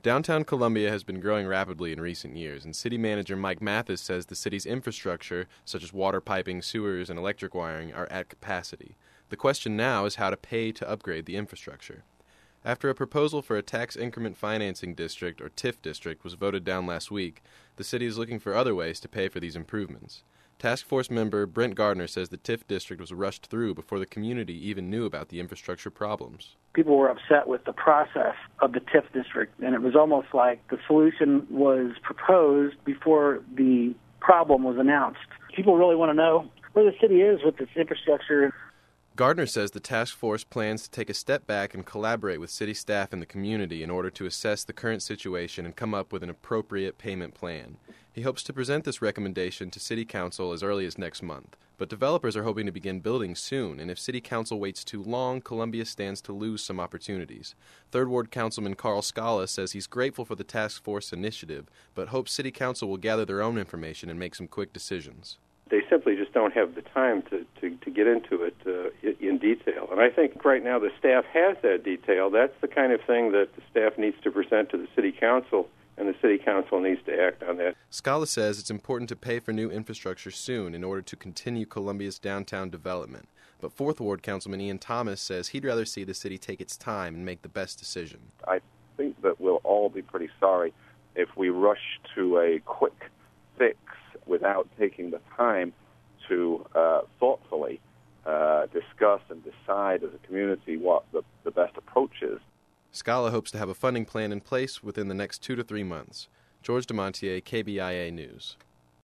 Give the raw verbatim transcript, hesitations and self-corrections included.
Downtown Columbia has been growing rapidly in recent years, and City Manager Mike Mathis says the city's infrastructure, such as water piping, sewers, and electric wiring, are at capacity. The question now is how to pay to upgrade the infrastructure. After a proposal for a tax increment financing district, or T I F district, was voted down last week, the city is looking for other ways to pay for these improvements. Task Force member Brent Gardner says the T I F district was rushed through before the community even knew about the infrastructure problems. People were upset with the process of the T I F district, and it was almost like the solution was proposed before the problem was announced. People really want to know where the city is with its infrastructure. Gardner says the task force plans to take a step back and collaborate with city staff and the community in order to assess the current situation and come up with an appropriate payment plan. He hopes to present this recommendation to City Council as early as next month. But developers are hoping to begin building soon, and if City Council waits too long, Columbia stands to lose some opportunities. Third Ward Councilman Carl Scala says he's grateful for the task force initiative, but hopes City Council will gather their own information and make some quick decisions. They simply just don't have the time to, to, to get into it uh, in detail. And I think right now the staff has that detail. That's the kind of thing that the staff needs to present to the City Council, and the City Council needs to act on that. Scala says it's important to pay for new infrastructure soon in order to continue Columbia's downtown development. But Fourth Ward Councilman Ian Thomas says he'd rather see the city take its time and make the best decision. I think that we'll all be pretty sorry if we rush to a quick fix without taking the time to uh, thoughtfully uh, discuss and decide as a community what the, the best approach is. Scala hopes to have a funding plan in place within the next two to three months. George DeMontier, K B I A News.